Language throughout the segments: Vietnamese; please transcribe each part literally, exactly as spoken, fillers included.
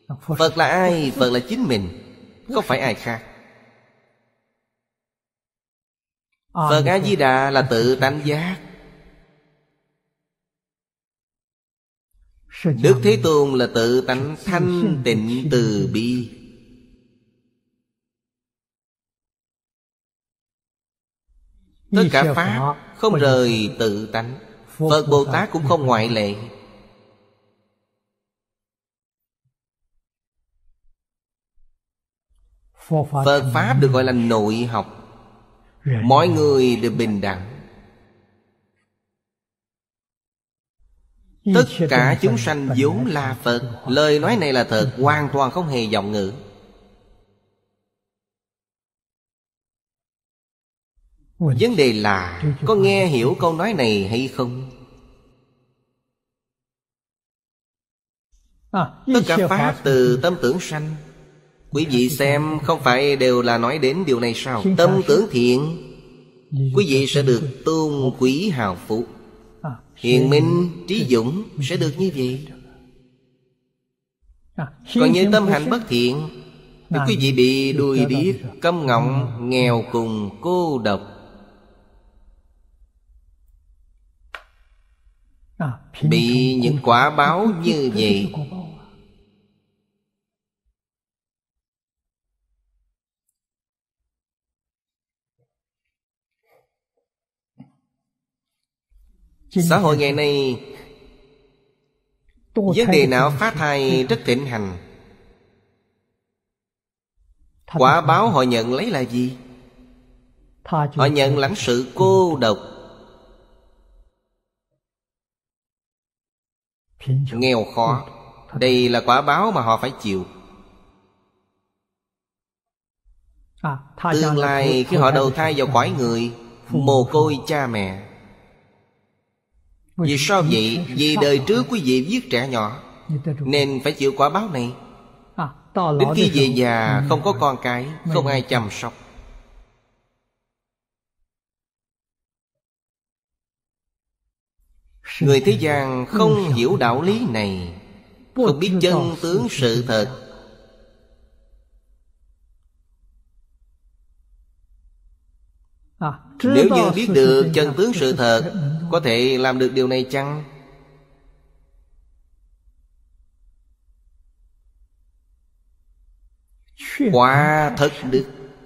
Phật là ai? Phật là chính mình, không phải ai khác. Phật A-di-đà là tự tánh giác. Đức Thế Tôn là tự tánh thanh tịnh từ bi. Tất cả Pháp không rời tự tánh. Phật Bồ Tát cũng không ngoại lệ. Phật Pháp được gọi là nội học. Mọi người đều bình đẳng. Tất cả chúng sanh vốn là Phật. Lời nói này là thật, hoàn toàn không hề vọng ngữ. Vấn đề là có nghe hiểu câu nói này hay không? Tất cả Pháp từ tâm tưởng sanh. Quý vị xem, không phải đều là nói đến điều này sao? Tâm tưởng thiện, quý vị sẽ được tôn quý hào phú. Hiền minh, trí dũng sẽ được như vậy. Còn như tâm hành bất thiện thì quý vị bị đuôi điếc, câm ngọng, nghèo cùng, cô độc. Bị những quả báo như vậy. Xã hội ngày nay, vấn đề não phá thai rất thịnh hành. Quả báo họ nhận lấy là gì? Họ nhận lãnh sự cô độc, nghèo khó. Đây là quả báo mà họ phải chịu. Tương lai khi họ đầu thai vào cõi người, mồ côi cha mẹ. Vì sao vậy? Vì đời trước quý vị giết trẻ nhỏ, nên phải chịu quả báo này. Đến khi về già không có con cái, không ai chăm sóc. Người thế gian không hiểu đạo lý này, không biết chân tướng sự thật. Nếu như biết được chân tướng sự thật, có thể làm được điều này chăng? Quả thật đức.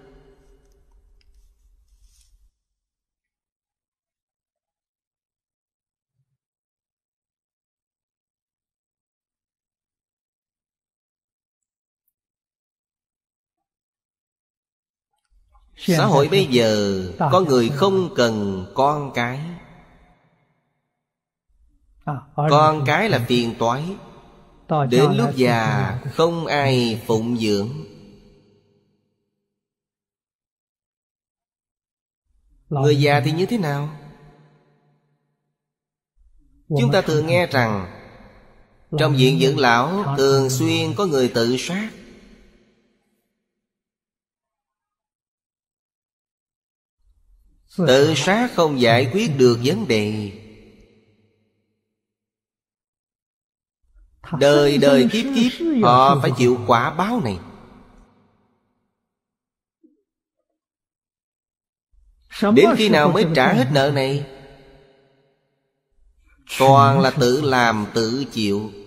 Xã hội bây giờ có người không cần con cái. Con cái là phiền toái. Đến lúc già không ai phụng dưỡng. Người già thì như thế nào? Chúng ta thường nghe rằng trong viện dưỡng lão thường xuyên có người tự sát. Tự sát không giải quyết được vấn đề. Đời đời kiếp kiếp họ phải chịu quả báo này. Đến khi nào mới trả hết nợ này? Toàn là tự làm tự chịu.